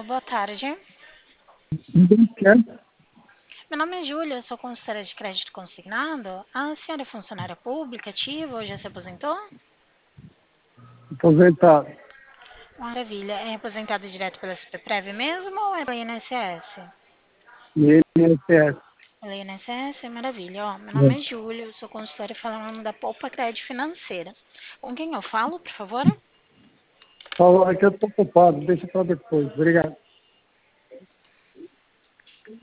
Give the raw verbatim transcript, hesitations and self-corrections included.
boa tarde. Quer? Meu nome é Júlia, eu sou consultora de crédito consignado. A senhora é funcionária pública, ativa ou já se aposentou? Aposentado. Maravilha. É aposentada direto pela CPPrev mesmo ou é pela I N S S? E I N S S. Pela I N S S, maravilha. Ó, meu nome é Júlia, eu sou consultora falando da Poupa Crédito Financeira. Com quem eu falo, por favor? Fala que eu estou ocupado, deixa para depois. Obrigado.